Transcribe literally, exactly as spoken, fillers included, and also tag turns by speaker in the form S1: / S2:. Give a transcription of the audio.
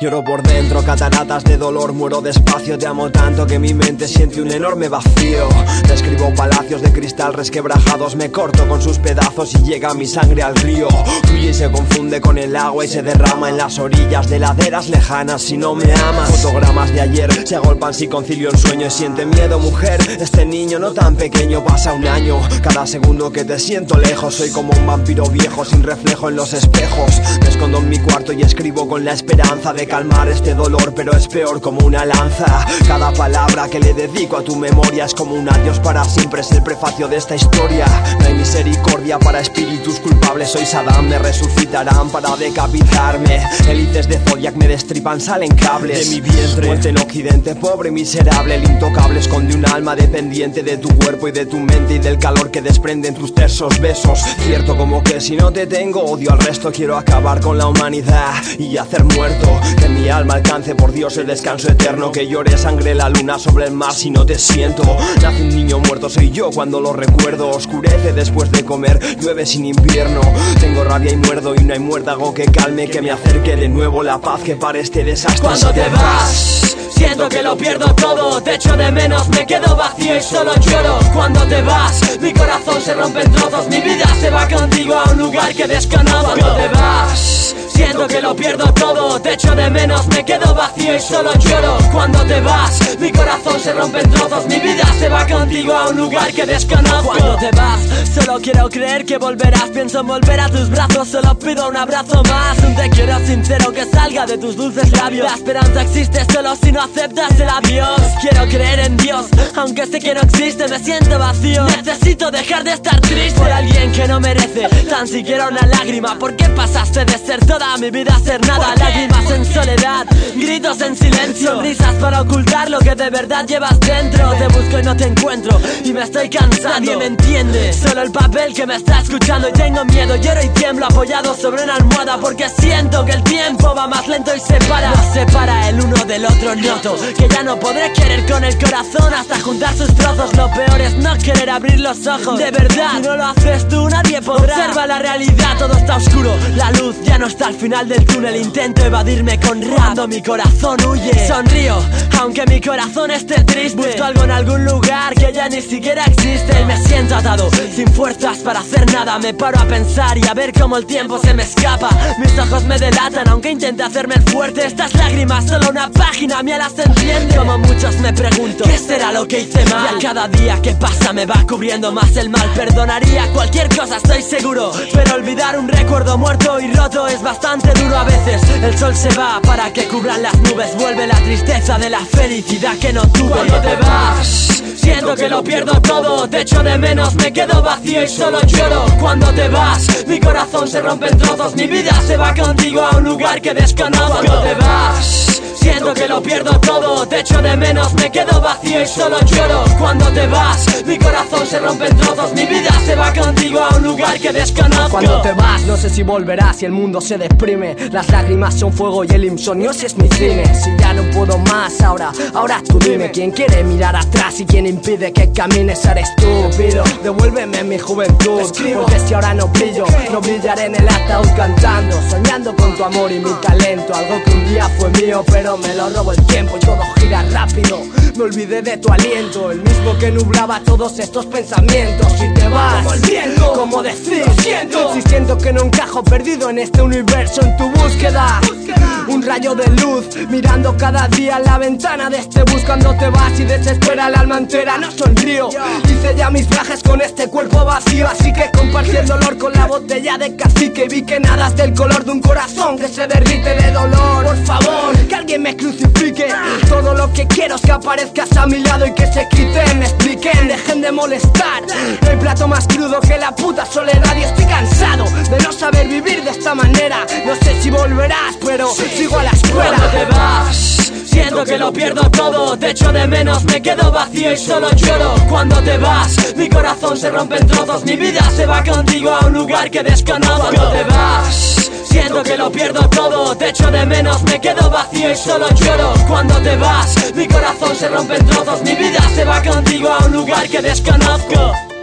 S1: Lloro por dentro, cataratas de dolor, muero despacio. Te amo tanto que mi mente siente un enorme vacío. Describo palacios de cristal resquebrajados, me corto con sus pedazos y llega mi sangre al río. Fluye y se confunde con el agua y se derrama en las orillas de laderas lejanas. Si no me amas, fotogramas de ayer se agolpan si concilio el sueño y siente miedo, mujer. Este niño no tan pequeño pasa un año. Cada segundo que te siento lejos, soy como un vampiro viejo sin reflejo en los espejos. Me escondo en mi cuarto y escribo con la esperanza de calmar este dolor, pero es peor como una lanza. Cada palabra que le dedico a tu memoria es como un adiós para siempre, es el prefacio de esta historia. No hay misericordia para espíritus culpables, soy Saddam, me resucitarán para decapitarme. Hélices de Zodiac me destripan, salen cables de mi vientre. Muerte en occidente, pobre miserable, el intocable esconde un alma dependiente de tu cuerpo y de tu mente y del calor que desprenden tus tersos besos. Cierto como que si no te tengo, odio al resto, quiero acabar con la humanidad y hacer muerto. Que mi alma alcance por Dios el descanso eterno, que llore sangre la luna sobre el mar si no te siento. Nace un niño muerto, soy yo cuando lo recuerdo. Oscurece después de comer, llueve sin invierno. Tengo rabia y muerdo y no hay muérdago que calme, que me acerque de nuevo la paz que para este desastre.
S2: Cuando te vas, siento que lo pierdo todo, te echo de menos, me quedo vacío y solo lloro. Cuando te vas, mi corazón se rompe en trozos, mi vida se va contigo a un lugar que desconozco. Cuando te vas, siento que lo pierdo todo, te echo de menos, me quedo vacío y solo lloro. Cuando te vas, mi corazón se rompe en trozos, mi vida se va contigo a un lugar que desconozco. Cuando te vas, solo quiero creer que volverás, pienso en volver a tus brazos, solo pido un abrazo más. Un te quiero sincero que salga de tus dulces labios. La esperanza existe solo si no aceptas el adiós. Quiero creer en Dios, aunque sé que no existe, me siento vacío. Necesito dejar de estar triste por alguien que no merece tan siquiera una lágrima. ¿Por qué pasaste de ser toda mi vida a ser nada? Lágrimas en soledad, gritos en silencio, sonrisas para ocultar lo que de verdad llevas dentro. Te busco y no te encuentro y me estoy cansando. Nadie me entiende, solo el papel que me está escuchando. Y tengo miedo, lloro y tiemblo apoyado sobre una almohada, porque siento que el tiempo va más lento y se para. Nos separa el uno del otro, noto que ya no podré querer con el corazón hasta juntar sus trozos. Lo peor es no querer abrir los ojos, de verdad. Si no lo haces tú, nadie podrá. Observa la realidad, todo está oscuro, la luz ya no está al final del túnel. Intento evadirme con rap cuando mi corazón huye. Sonrío, aunque mi corazón esté triste. Busco algo en algún lugar que ya ni siquiera existe. Y me siento atado, sin fuerzas para hacer nada. Me paro a pensar y a ver cómo el tiempo se me escapa. Mis ojos me delatan, aunque intente hacerme el fuerte. Estas lágrimas, solo una página mía las entiende. Como muchos me pregunto, ¿qué será lo que hice mal? Y a cada día que pasa me va cubriendo más el mal. Perdonaría cualquier cosa, estoy seguro, pero olvidar un recuerdo muerto y roto es bastante duro a veces. El sol se va para que cubran las nubes, vuelve la tristeza de la felicidad que no tuve. Cuando te vas, siento que lo pierdo todo, te echo de menos, me quedo vacío y solo lloro. Cuando te vas, mi corazón se rompe en trozos, mi vida se va contigo a un lugar que desconozco. Cuando te vas, siento que lo pierdo todo, te echo de menos, me quedo vacío y solo lloro. Cuando te vas, mi corazón se rompe en trozos, mi vida se va contigo a un lugar que desconozco.
S3: Cuando te vas, no sé si volverás y el mundo se deprime. Las lágrimas son fuego y el insomnio si es mi cine. Si ya no puedo más, ahora, ahora tú dime. ¿Quién quiere mirar atrás y quién impide que camines? Eres tú, pido, devuélveme mi juventud. Porque si ahora no brillo, no brillaré en el ataúd cantando, soñando con tu amor y mi talento. Algo que un día fue mío, pero me lo robo el tiempo y todo gira rápido. Me olvidé de tu aliento, el mismo que nublaba todos estos pensamientos. Si te vas, como el viento, como decir, lo siento. Si siento que no encajo, perdido en este universo, en tu búsqueda, un rayo de luz, mirando cada día en la ventana de este bus. Cuando te vas y desespera el alma entera, no sonrío. Hice ya mis viajes con este cuerpo vacío, así que compartí el dolor con la botella de cacique. Vi que nada es del color de un corazón que se derrite de dolor. Por favor, que alguien me crucifique. Todo lo que quiero es que aparezcas a mi lado y que se quiten, me expliquen, dejen de molestar. No hay plato más crudo que la puta soledad y estoy cansado de no saber vivir de esta manera. No sé si volverás, pero sigo a la escuela.
S2: Cuando te vas, siento que lo pierdo todo, te echo de menos, me quedo vacío y solo lloro. Cuando te vas, mi corazón se rompe en trozos, mi vida se va contigo a un lugar que desconozco. Cuando te vas, siento que lo pierdo todo, te echo de menos, me quedo vacío y solo lloro. Cuando te vas, mi corazón se rompe en trozos, mi vida se va contigo a un lugar que desconozco.